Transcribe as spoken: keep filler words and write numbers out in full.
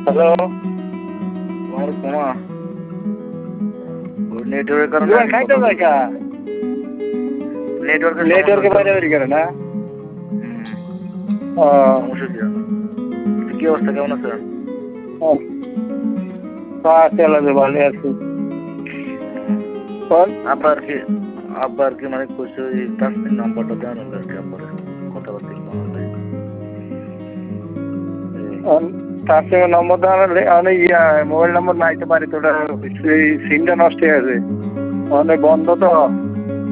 hello তোমার coma নেটওয়ার্কের কারণে জীবন খাইতে দেখা নেটওয়ার্কের নেটওয়ার্কে বাইরে বেরিয়ে গেলে না ও সমস্যা কি কি অবস্থা কেমন আছে চলে ভালো আছি বল আবার কি আবার কি মানে কইছে ওই তাসমিন নাম্বারটা দেওয়া হলো আর কি আবার কথাবার্তা তার সঙ্গে নম্বর দেওয়া অনেক ইয়া মোবাইল নম্বর নাইতে পারি তোটা সেই সিমটা নষ্ট হয়ে গেছে অনেক বন্ধ তো